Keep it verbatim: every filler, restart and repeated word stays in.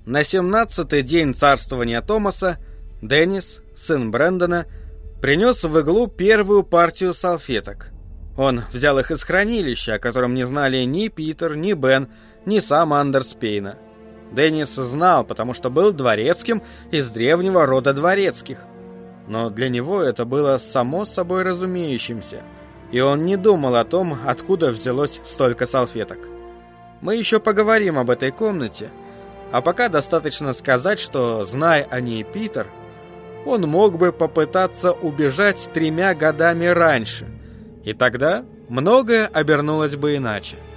На семнадцатый день царствования Томаса Деннис, сын Брэндона, принес в иглу первую партию салфеток. Он взял их из хранилища, о котором не знали ни Питер, ни Бен, ни сам Андерс Пейна. Деннис знал, потому что был дворецким из древнего рода дворецких. Но для него это было само собой разумеющимся, и он не думал о том, откуда взялось столько салфеток. Мы еще поговорим об этой комнате, а пока достаточно сказать, что, зная о ней Питер, он мог бы попытаться убежать тремя годами раньше, и тогда многое обернулось бы иначе.